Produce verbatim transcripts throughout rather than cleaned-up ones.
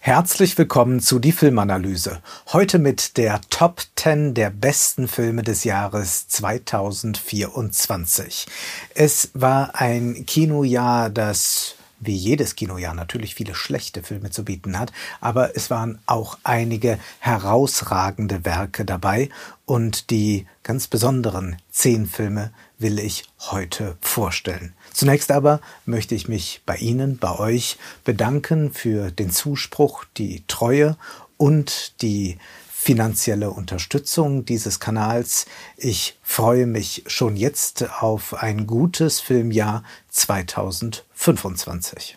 Herzlich willkommen zu die Filmanalyse. Heute mit der Top zehn der besten Filme des Jahres zweitausendvierundzwanzig. Es war ein Kinojahr, das wie jedes Kinojahr natürlich viele schlechte Filme zu bieten hat, aber es waren auch einige herausragende Werke dabei und die ganz besonderen zehn Filme will ich heute vorstellen. Zunächst aber möchte ich mich bei Ihnen, bei euch bedanken für den Zuspruch, die Treue und die finanzielle Unterstützung dieses Kanals. Ich freue mich schon jetzt auf ein gutes Filmjahr zweitausendfünfundzwanzig.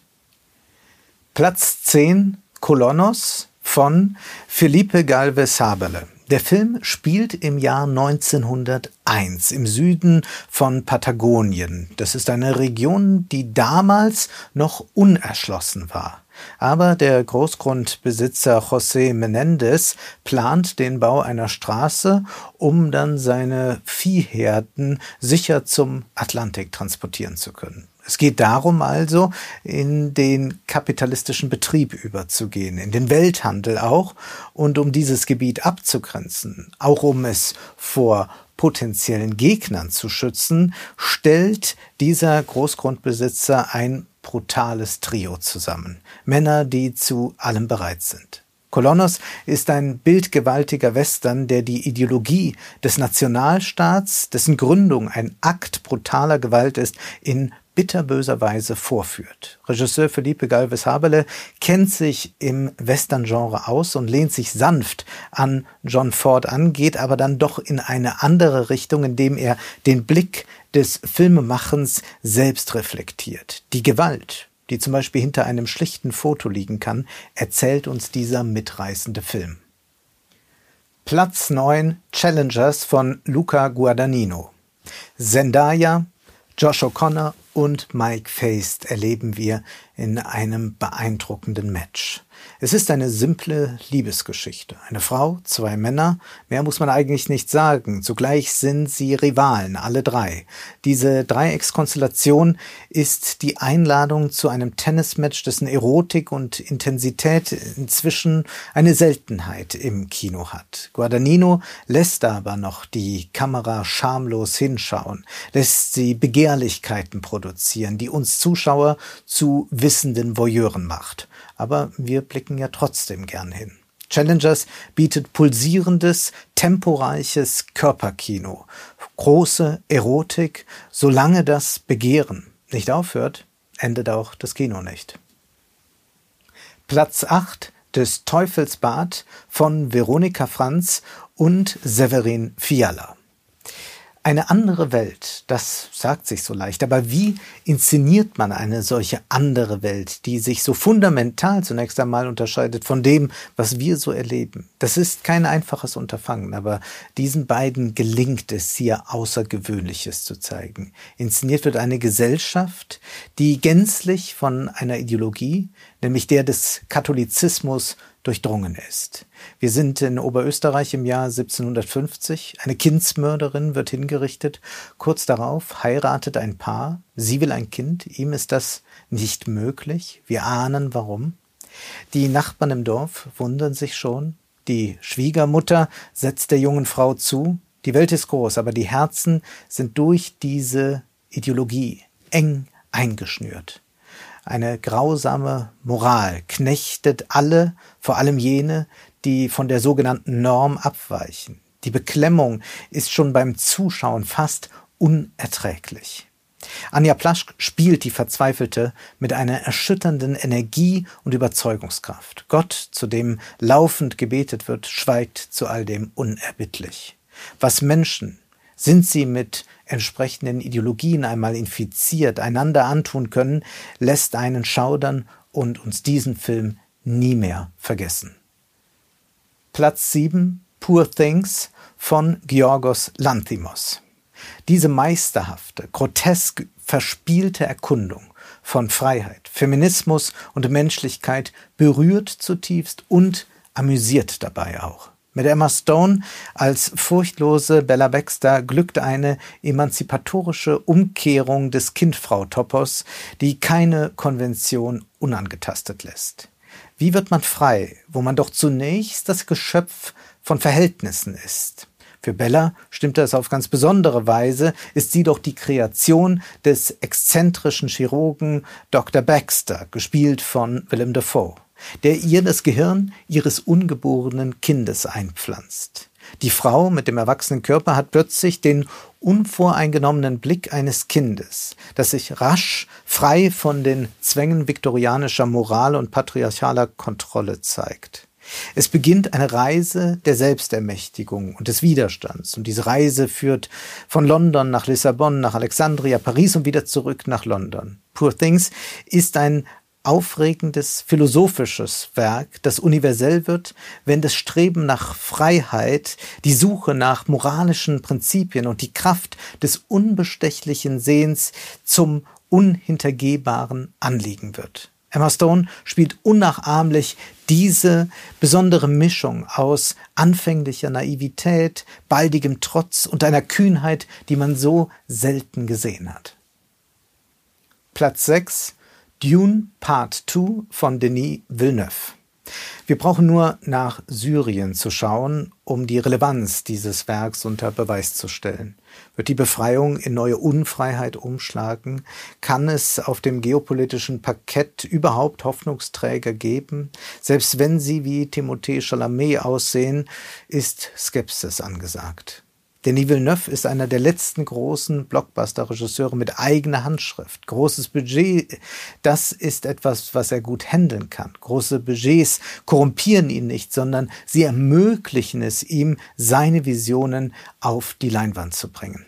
Platz zehn, Colonos von Felipe Gálvez Hábele. Der Film spielt im Jahr neunzehnhunderteins im Süden von Patagonien. Das ist eine Region, die damals noch unerschlossen war. Aber der Großgrundbesitzer José Menéndez plant den Bau einer Straße, um dann seine Viehherden sicher zum Atlantik transportieren zu können. Es geht darum also, in den kapitalistischen Betrieb überzugehen, in den Welthandel auch, und um dieses Gebiet abzugrenzen, auch um es vor potenziellen Gegnern zu schützen, stellt dieser Großgrundbesitzer ein brutales Trio zusammen. Männer, die zu allem bereit sind. Colonos ist ein bildgewaltiger Western, der die Ideologie des Nationalstaats, dessen Gründung ein Akt brutaler Gewalt ist, in bitterböser Weise vorführt. Regisseur Felipe Gálvez Hábele kennt sich im Western-Genre aus und lehnt sich sanft an John Ford an, geht aber dann doch in eine andere Richtung, indem er den Blick des Filmemachens selbst reflektiert. Die Gewalt, die zum Beispiel hinter einem schlichten Foto liegen kann, erzählt uns dieser mitreißende Film. Platz neun, Challengers von Luca Guadagnino. Zendaya, Josh O'Connor und Mike Faist erleben wir in einem beeindruckenden Match. Es ist eine simple Liebesgeschichte. Eine Frau, zwei Männer, mehr muss man eigentlich nicht sagen. Zugleich sind sie Rivalen, alle drei. Diese Dreieckskonstellation ist die Einladung zu einem Tennismatch, dessen Erotik und Intensität inzwischen eine Seltenheit im Kino hat. Guadagnino lässt aber noch die Kamera schamlos hinschauen, lässt sie Begehrlichkeiten produzieren, die uns Zuschauer zu wissenden Voyeuren macht. Aber wir blicken ja trotzdem gern hin. Challengers bietet pulsierendes, temporeiches Körperkino, große Erotik. Solange das Begehren nicht aufhört, endet auch das Kino nicht. Platz acht, des Teufelsbad von Veronika Franz und Severin Fiala. Eine andere Welt, das sagt sich so leicht, aber wie inszeniert man eine solche andere Welt, die sich so fundamental zunächst einmal unterscheidet von dem, was wir so erleben? Das ist kein einfaches Unterfangen, aber diesen beiden gelingt es, hier Außergewöhnliches zu zeigen. Inszeniert wird eine Gesellschaft, die gänzlich von einer Ideologie, nämlich der des Katholizismus, durchdrungen ist. Wir sind in Oberösterreich im Jahr siebzehnhundertfünfzig. Eine Kindsmörderin wird hingerichtet. Kurz darauf heiratet ein Paar. Sie will ein Kind. Ihm ist das nicht möglich. Wir ahnen, warum. Die Nachbarn im Dorf wundern sich schon. Die Schwiegermutter setzt der jungen Frau zu. Die Welt ist groß, aber die Herzen sind durch diese Ideologie eng eingeschnürt. Eine grausame Moral knechtet alle, vor allem jene, die von der sogenannten Norm abweichen. Die Beklemmung ist schon beim Zuschauen fast unerträglich. Anja Plaschk spielt die Verzweifelte mit einer erschütternden Energie und Überzeugungskraft. Gott, zu dem laufend gebetet wird, schweigt zu all dem unerbittlich. Was Menschen, sind sie mit entsprechenden Ideologien einmal infiziert, einander antun können, lässt einen schaudern und uns diesen Film nie mehr vergessen. Platz sieben, Poor Things von Giorgos Lanthimos. Diese meisterhafte, grotesk verspielte Erkundung von Freiheit, Feminismus und Menschlichkeit berührt zutiefst und amüsiert dabei auch. Mit Emma Stone als furchtlose Bella Baxter glückt eine emanzipatorische Umkehrung des Kind-Frau-Topos, die keine Konvention unangetastet lässt. Wie wird man frei, wo man doch zunächst das Geschöpf von Verhältnissen ist? Für Bella stimmt das auf ganz besondere Weise, ist sie doch die Kreation des exzentrischen Chirurgen Doktor Baxter, gespielt von Willem Dafoe, der ihr das Gehirn ihres ungeborenen Kindes einpflanzt. Die Frau mit dem erwachsenen Körper hat plötzlich den unvoreingenommenen Blick eines Kindes, das sich rasch frei von den Zwängen viktorianischer Moral und patriarchaler Kontrolle zeigt. Es beginnt eine Reise der Selbstermächtigung und des Widerstands. Und diese Reise führt von London nach Lissabon, nach Alexandria, Paris und wieder zurück nach London. Poor Things ist ein aufregendes philosophisches Werk, das universell wird, wenn das Streben nach Freiheit, die Suche nach moralischen Prinzipien und die Kraft des unbestechlichen Sehens zum unhintergehbaren Anliegen wird. Emma Stone spielt unnachahmlich diese besondere Mischung aus anfänglicher Naivität, baldigem Trotz und einer Kühnheit, die man so selten gesehen hat. Platz sechs, Dune Part zwei von Denis Villeneuve. Wir brauchen nur nach Syrien zu schauen, um die Relevanz dieses Werks unter Beweis zu stellen. Wird die Befreiung in neue Unfreiheit umschlagen? Kann es auf dem geopolitischen Parkett überhaupt Hoffnungsträger geben? Selbst wenn sie wie Timothée Chalamet aussehen, ist Skepsis angesagt. Denis Villeneuve ist einer der letzten großen Blockbuster-Regisseure mit eigener Handschrift. Großes Budget, das ist etwas, was er gut handeln kann. Große Budgets korrumpieren ihn nicht, sondern sie ermöglichen es ihm, seine Visionen auf die Leinwand zu bringen.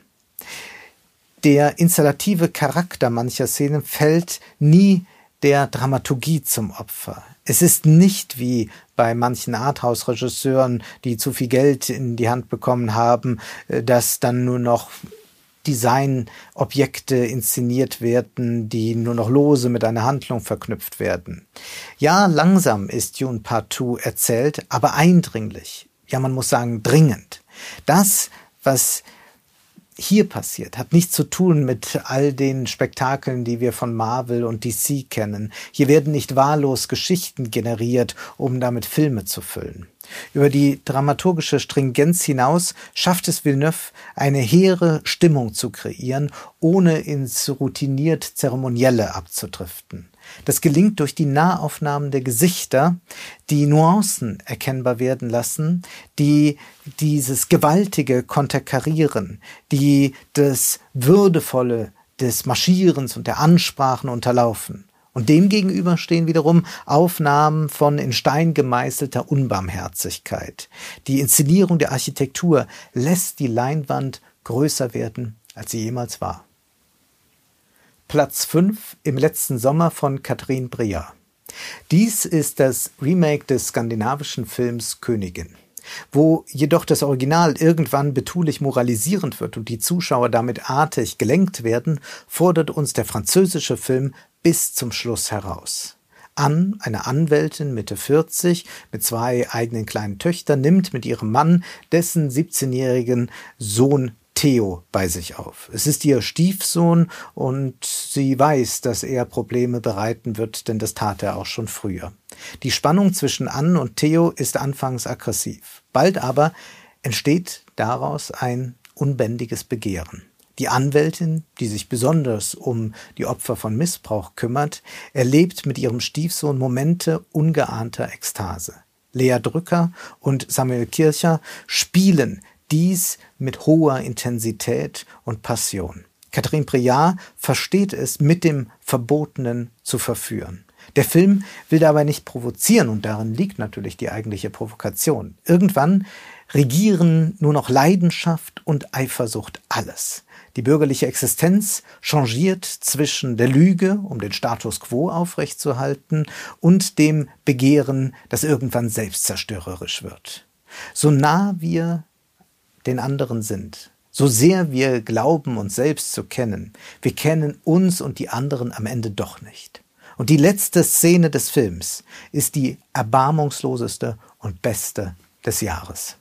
Der installative Charakter mancher Szenen fällt nie der Dramaturgie zum Opfer. Es ist nicht wie bei manchen Arthouse-Regisseuren, die zu viel Geld in die Hand bekommen haben, dass dann nur noch Designobjekte inszeniert werden, die nur noch lose mit einer Handlung verknüpft werden. Ja, langsam ist Dune Part zwei erzählt, aber eindringlich. Ja, man muss sagen, dringend. Das, was hier passiert, hat nichts zu tun mit all den Spektakeln, die wir von Marvel und D C kennen. Hier werden nicht wahllos Geschichten generiert, um damit Filme zu füllen. Über die dramaturgische Stringenz hinaus schafft es Villeneuve, eine hehre Stimmung zu kreieren, ohne ins routiniert Zeremonielle abzudriften. Das gelingt durch die Nahaufnahmen der Gesichter, die Nuancen erkennbar werden lassen, die dieses Gewaltige konterkarieren, die das Würdevolle des Marschierens und der Ansprachen unterlaufen. Und demgegenüber stehen wiederum Aufnahmen von in Stein gemeißelter Unbarmherzigkeit. Die Inszenierung der Architektur lässt die Leinwand größer werden, als sie jemals war. Platz fünf im letzten Sommer von Catherine Breillat. Dies ist das Remake des skandinavischen Films Königin. Wo jedoch das Original irgendwann betulich moralisierend wird und die Zuschauer damit artig gelenkt werden, fordert uns der französische Film bis zum Schluss heraus. Anne, eine Anwältin Mitte vierzig mit zwei eigenen kleinen Töchtern, nimmt mit ihrem Mann dessen siebzehnjährigen Sohn Theo bei sich auf. Es ist ihr Stiefsohn und sie weiß, dass er Probleme bereiten wird, denn das tat er auch schon früher. Die Spannung zwischen Anne und Theo ist anfangs aggressiv. Bald aber entsteht daraus ein unbändiges Begehren. Die Anwältin, die sich besonders um die Opfer von Missbrauch kümmert, erlebt mit ihrem Stiefsohn Momente ungeahnter Ekstase. Lea Drücker und Samuel Kircher spielen dies mit hoher Intensität und Passion. Catherine Breillat versteht es, mit dem Verbotenen zu verführen. Der Film will dabei nicht provozieren und darin liegt natürlich die eigentliche Provokation. Irgendwann regieren nur noch Leidenschaft und Eifersucht alles. Die bürgerliche Existenz changiert zwischen der Lüge, um den Status quo aufrechtzuerhalten, und dem Begehren, das irgendwann selbstzerstörerisch wird. So nah wir den anderen sind, so sehr wir glauben, uns selbst zu kennen, wir kennen uns und die anderen am Ende doch nicht. Und die letzte Szene des Films ist die erbarmungsloseste und beste des Jahres.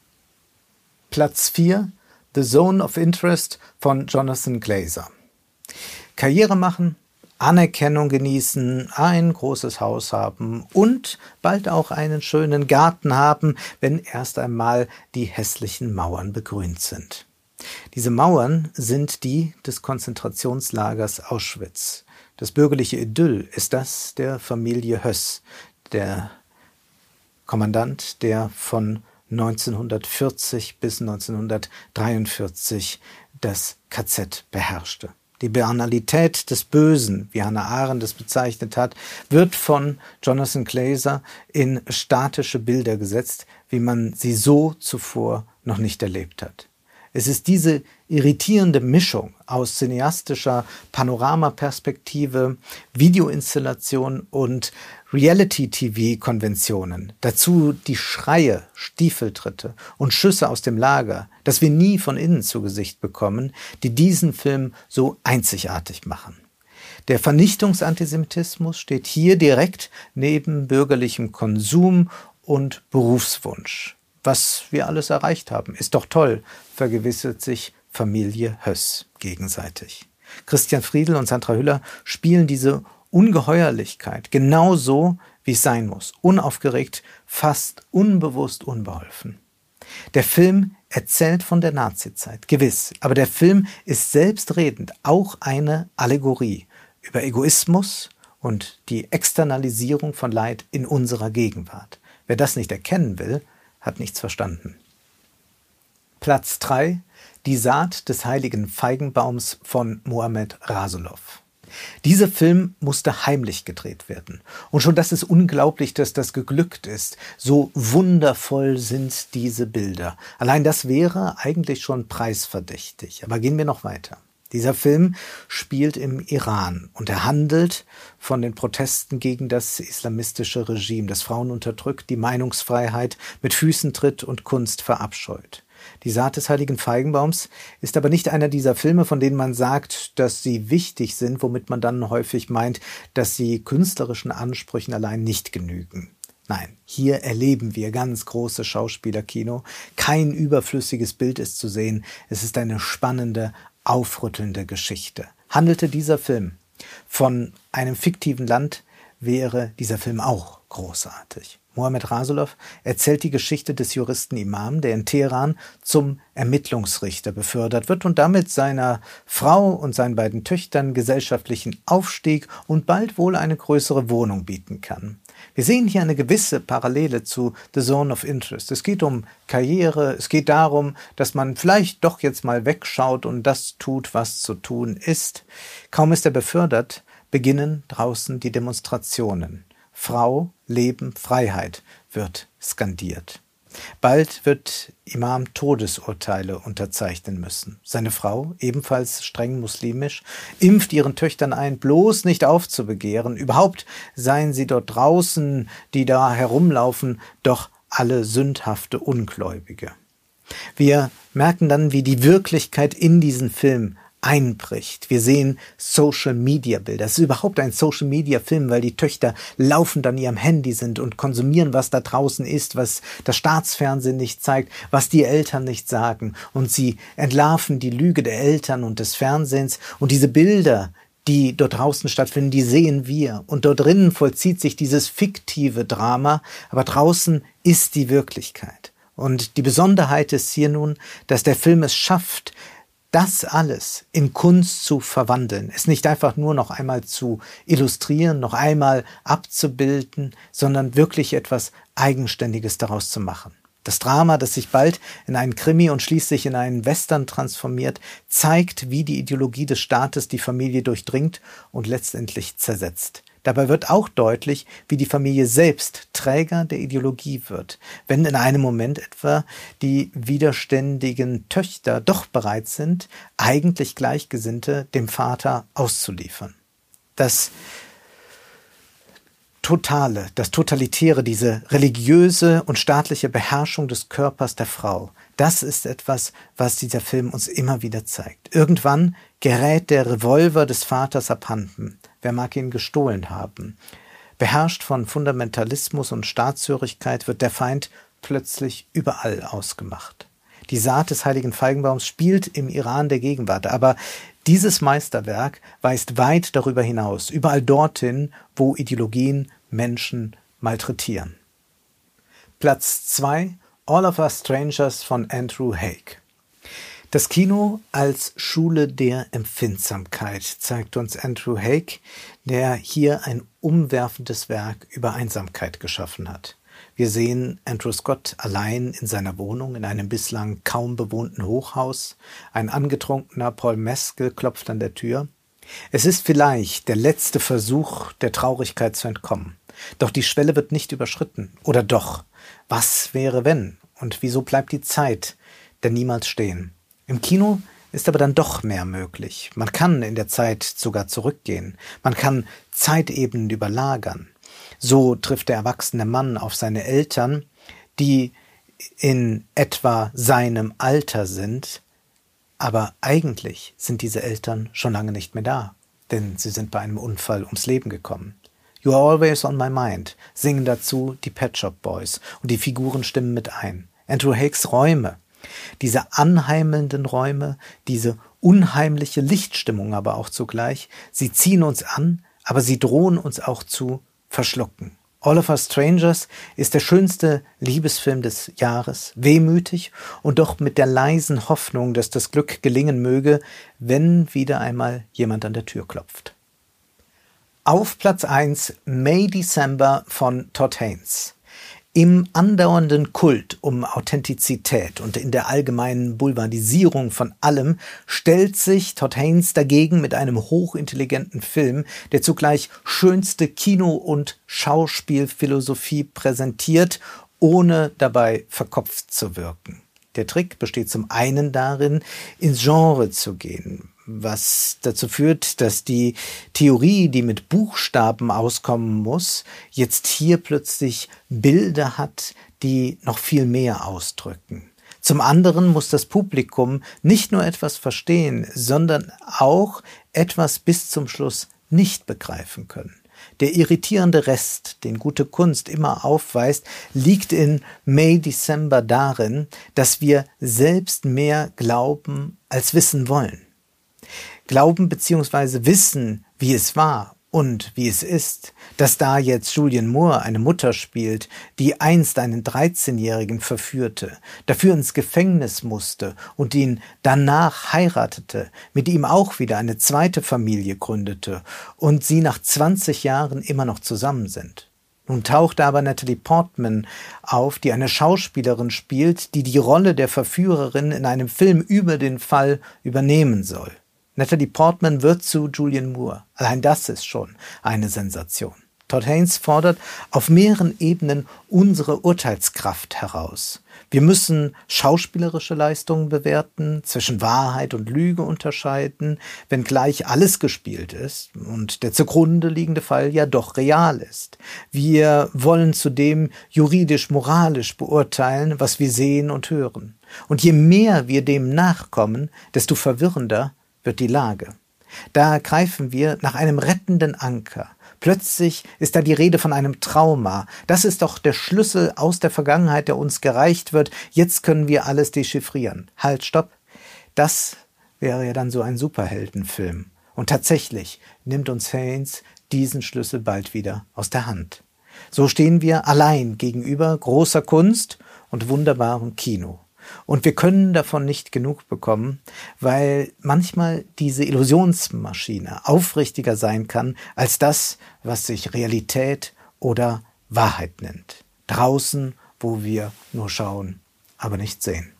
Platz vier, The Zone of Interest von Jonathan Glazer. Karriere machen, Anerkennung genießen, ein großes Haus haben und bald auch einen schönen Garten haben, wenn erst einmal die hässlichen Mauern begrünt sind. Diese Mauern sind die des Konzentrationslagers Auschwitz. Das bürgerliche Idyll ist das der Familie Höss, der Kommandant, der von neunzehnhundertvierzig bis neunzehnhundertdreiundvierzig das K Z beherrschte. Die Banalität des Bösen, wie Hannah Arendt es bezeichnet hat, wird von Jonathan Glazer in statische Bilder gesetzt, wie man sie so zuvor noch nicht erlebt hat. Es ist diese irritierende Mischung aus cineastischer Panoramaperspektive, Videoinstallation und Reality-T V-Konventionen. Dazu die Schreie, Stiefeltritte und Schüsse aus dem Lager, das wir nie von innen zu Gesicht bekommen, die diesen Film so einzigartig machen. Der Vernichtungsantisemitismus steht hier direkt neben bürgerlichem Konsum und Berufswunsch. Was wir alles erreicht haben, ist doch toll, vergewissert sich Familie Höss gegenseitig. Christian Friedel und Sandra Hüller spielen diese Ungeheuerlichkeit genauso, wie es sein muss. Unaufgeregt, fast unbewusst unbeholfen. Der Film erzählt von der Nazizeit, gewiss, aber der Film ist selbstredend auch eine Allegorie über Egoismus und die Externalisierung von Leid in unserer Gegenwart. Wer das nicht erkennen will, hat nichts verstanden. Platz drei. Die Saat des heiligen Feigenbaums von Mohamed Rasulov. Dieser Film musste heimlich gedreht werden. Und schon das ist unglaublich, dass das geglückt ist. So wundervoll sind diese Bilder. Allein das wäre eigentlich schon preisverdächtig. Aber gehen wir noch weiter. Dieser Film spielt im Iran und er handelt von den Protesten gegen das islamistische Regime, das Frauen unterdrückt, die Meinungsfreiheit mit Füßen tritt und Kunst verabscheut. Die Saat des heiligen Feigenbaums ist aber nicht einer dieser Filme, von denen man sagt, dass sie wichtig sind, womit man dann häufig meint, dass sie künstlerischen Ansprüchen allein nicht genügen. Nein, hier erleben wir ganz große Schauspielerkino. Kein überflüssiges Bild ist zu sehen. Es ist eine spannende, aufrüttelnde Geschichte. Handelte dieser Film von einem fiktiven Land, wäre dieser Film auch großartig. Mohamed Rasulov erzählt die Geschichte des Juristen Imam, der in Teheran zum Ermittlungsrichter befördert wird und damit seiner Frau und seinen beiden Töchtern gesellschaftlichen Aufstieg und bald wohl eine größere Wohnung bieten kann. Wir sehen hier eine gewisse Parallele zu The Zone of Interest. Es geht um Karriere, es geht darum, dass man vielleicht doch jetzt mal wegschaut und das tut, was zu tun ist. Kaum ist er befördert, beginnen draußen die Demonstrationen. Frau, Leben, Freiheit wird skandiert. Bald wird Imam Todesurteile unterzeichnen müssen. Seine Frau, ebenfalls streng muslimisch, impft ihren Töchtern ein, bloß nicht aufzubegehren. Überhaupt seien sie dort draußen, die da herumlaufen, doch alle sündhafte Ungläubige. Wir merken dann, wie die Wirklichkeit in diesen Film einbricht. Wir sehen Social-Media-Bilder. Es ist überhaupt ein Social-Media-Film, weil die Töchter laufend an ihrem Handy sind und konsumieren, was da draußen ist, was das Staatsfernsehen nicht zeigt, was die Eltern nicht sagen. Und sie entlarven die Lüge der Eltern und des Fernsehens. Und diese Bilder, die dort draußen stattfinden, die sehen wir. Und dort drinnen vollzieht sich dieses fiktive Drama, aber draußen ist die Wirklichkeit. Und die Besonderheit ist hier nun, dass der Film es schafft, das alles in Kunst zu verwandeln, es nicht einfach nur noch einmal zu illustrieren, noch einmal abzubilden, sondern wirklich etwas Eigenständiges daraus zu machen. Das Drama, das sich bald in einen Krimi und schließlich in einen Western transformiert, zeigt, wie die Ideologie des Staates die Familie durchdringt und letztendlich zersetzt. Dabei wird auch deutlich, wie die Familie selbst Träger der Ideologie wird, wenn in einem Moment etwa die widerständigen Töchter doch bereit sind, eigentlich Gleichgesinnte dem Vater auszuliefern. Das Totale, das Totalitäre, diese religiöse und staatliche Beherrschung des Körpers der Frau, das ist etwas, was dieser Film uns immer wieder zeigt. Irgendwann gerät der Revolver des Vaters abhanden. Wer mag ihn gestohlen haben? Beherrscht von Fundamentalismus und Staatshörigkeit wird der Feind plötzlich überall ausgemacht. Die Saat des heiligen Feigenbaums spielt im Iran der Gegenwart. Aber dieses Meisterwerk weist weit darüber hinaus, überall dorthin, wo Ideologien Menschen malträtieren. Platz zwei, All of Us Strangers von Andrew Haigh. Das Kino als Schule der Empfindsamkeit zeigt uns Andrew Haigh, der hier ein umwerfendes Werk über Einsamkeit geschaffen hat. Wir sehen Andrew Scott allein in seiner Wohnung in einem bislang kaum bewohnten Hochhaus. Ein angetrunkener Paul Mescal klopft an der Tür. Es ist vielleicht der letzte Versuch, der Traurigkeit zu entkommen. Doch die Schwelle wird nicht überschritten. Oder doch? Was wäre wenn? Und wieso bleibt die Zeit denn niemals stehen? Im Kino ist aber dann doch mehr möglich. Man kann in der Zeit sogar zurückgehen. Man kann Zeitebenen überlagern. So trifft der erwachsene Mann auf seine Eltern, die in etwa seinem Alter sind, aber eigentlich sind diese Eltern schon lange nicht mehr da, denn sie sind bei einem Unfall ums Leben gekommen. You are always on my mind singen dazu die Pet Shop Boys und die Figuren stimmen mit ein. Andrew Haighs Räume, diese anheimelnden Räume, diese unheimliche Lichtstimmung aber auch zugleich, sie ziehen uns an, aber sie drohen uns auch zu verschlucken. All of Us Strangers ist der schönste Liebesfilm des Jahres, wehmütig und doch mit der leisen Hoffnung, dass das Glück gelingen möge, wenn wieder einmal jemand an der Tür klopft. Auf Platz eins May December von Todd Haynes. Im andauernden Kult um Authentizität und in der allgemeinen Boulevardisierung von allem stellt sich Todd Haynes dagegen mit einem hochintelligenten Film, der zugleich schönste Kino- und Schauspielphilosophie präsentiert, ohne dabei verkopft zu wirken. Der Trick besteht zum einen darin, ins Genre zu gehen, was dazu führt, dass die Theorie, die mit Buchstaben auskommen muss, jetzt hier plötzlich Bilder hat, die noch viel mehr ausdrücken. Zum anderen muss das Publikum nicht nur etwas verstehen, sondern auch etwas bis zum Schluss nicht begreifen können. Der irritierende Rest, den gute Kunst immer aufweist, liegt in May December darin, dass wir selbst mehr glauben als wissen wollen. Glauben bzw. wissen, wie es war und wie es ist, dass da jetzt Julianne Moore eine Mutter spielt, die einst einen dreizehnjährigen verführte, dafür ins Gefängnis musste und ihn danach heiratete, mit ihm auch wieder eine zweite Familie gründete und sie nach zwanzig Jahren immer noch zusammen sind. Nun tauchte aber Natalie Portman auf, die eine Schauspielerin spielt, die die Rolle der Verführerin in einem Film über den Fall übernehmen soll. Natalie Portman wird zu Julianne Moore. Allein das ist schon eine Sensation. Todd Haynes fordert auf mehreren Ebenen unsere Urteilskraft heraus. Wir müssen schauspielerische Leistungen bewerten, zwischen Wahrheit und Lüge unterscheiden, wenngleich alles gespielt ist und der zugrunde liegende Fall ja doch real ist. Wir wollen zudem juridisch-moralisch beurteilen, was wir sehen und hören. Und je mehr wir dem nachkommen, desto verwirrender wird die Lage. Da greifen wir nach einem rettenden Anker. Plötzlich ist da die Rede von einem Trauma. Das ist doch der Schlüssel aus der Vergangenheit, der uns gereicht wird. Jetzt können wir alles dechiffrieren. Halt, stopp. Das wäre ja dann so ein Superheldenfilm. Und tatsächlich nimmt uns Haynes diesen Schlüssel bald wieder aus der Hand. So stehen wir allein gegenüber großer Kunst und wunderbarem Kino. Und wir können davon nicht genug bekommen, weil manchmal diese Illusionsmaschine aufrichtiger sein kann als das, was sich Realität oder Wahrheit nennt. Draußen, wo wir nur schauen, aber nicht sehen.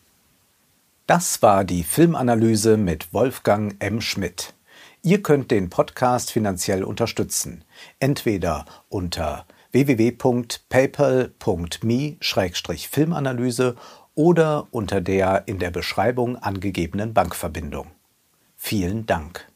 Das war die Filmanalyse mit Wolfgang M. Schmidt. Ihr könnt den Podcast finanziell unterstützen, entweder unter w w w punkt paypal punkt me slash filmanalyse oder unter der in der Beschreibung angegebenen Bankverbindung. Vielen Dank.